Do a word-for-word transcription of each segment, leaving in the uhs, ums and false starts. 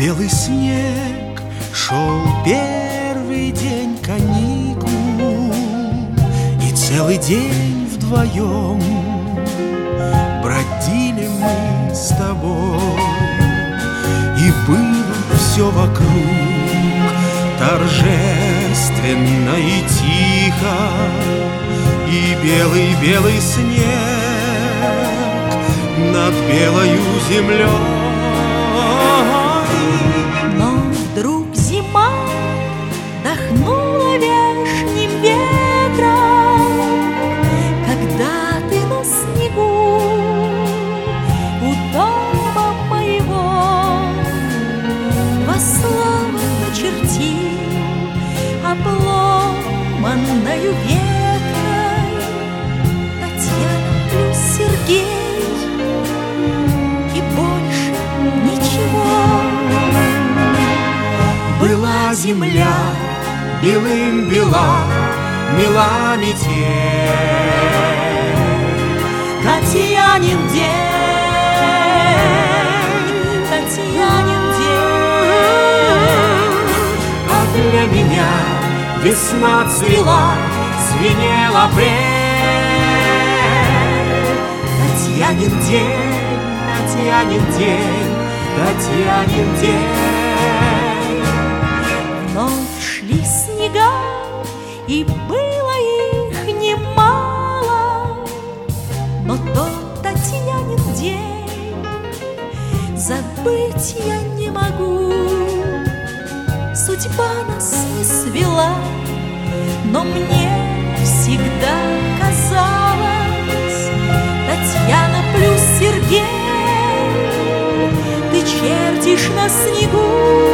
белый снег, шел первый день каникул, и целый день вдвоем бродили мы с тобой. И было все вокруг торжественно и тихо, и белый-белый снег над белою землей. Но вдруг зима дохнула вешним ветром, когда ты на снегу у дома моего два слова начертил обломанною веткой: Татьяна плюс Сергей, и больше ничего. Была земля белым бела, мила метель. Татьянин день, Татьянин день. А для меня весна цвела, звенел апрель. Татьянин день, Татьянин день, Татьянин день. Вновь шли снега, и было их немало, но тот Татьянин день забыть я не могу. Судьба нас не свела, но мне всегда казалось: Татьяна плюс Сергей, ты чертишь на снегу.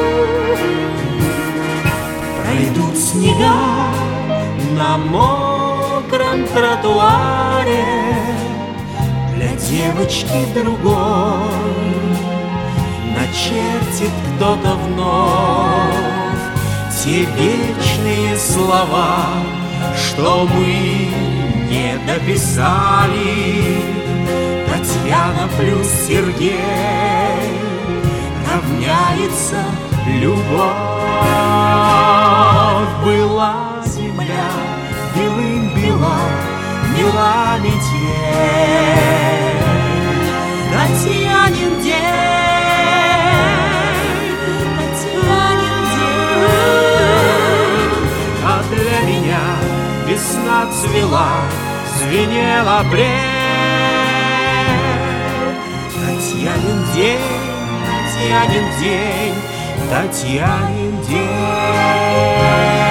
Пройдут снега на мокром тротуаре, для девочки другой начертит кто-то вновь те вечные слова, что мы не дописали. Татьяна плюс Сергей равняется любовь. Была земля белым бела, мила метель. Татьянин день, Татьянин день. А для меня весна цвела, звенел апрель. Татьянин день, Татьянин день, Татьянин день.